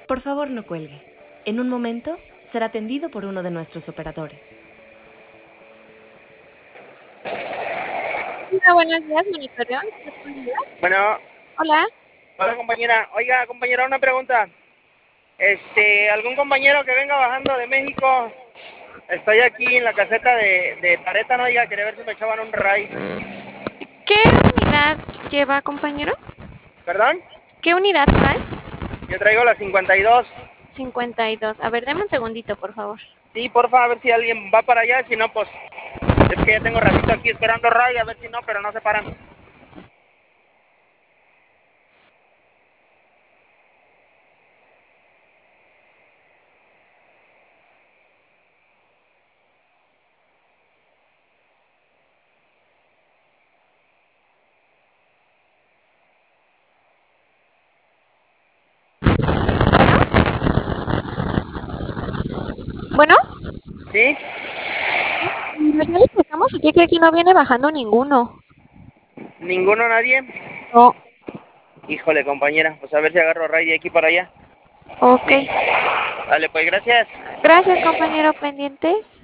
Por favor, no cuelgue. En un momento será atendido por uno de nuestros operadores. Hola, buenos días, monitoreo. ¿En qué le puedo ayudar? Bueno, Hola. hola compañera. Oiga, compañera, una pregunta. ¿Algún compañero que venga bajando de México? Estoy aquí en la caseta de Pareta, no, oiga, quería ver si me echaban un ride. ¿Qué unidad lleva, compañero? ¿Perdón? ¿Qué unidad trae? Yo traigo la 52. 52. A ver, deme un segundito, por favor. Sí, porfa, a ver si alguien va para allá, si no, pues es que ya tengo ratito aquí esperando ride, a ver si no, pero no se paran. Bueno, ¿Sí? ya le checamos y ¿qué cree que no viene bajando ninguno? ¿Ninguno, nadie? No. Híjole, compañera, pues a ver si agarro ride de aquí para allá. Ok. Dale, pues gracias. Gracias, compañero pendiente.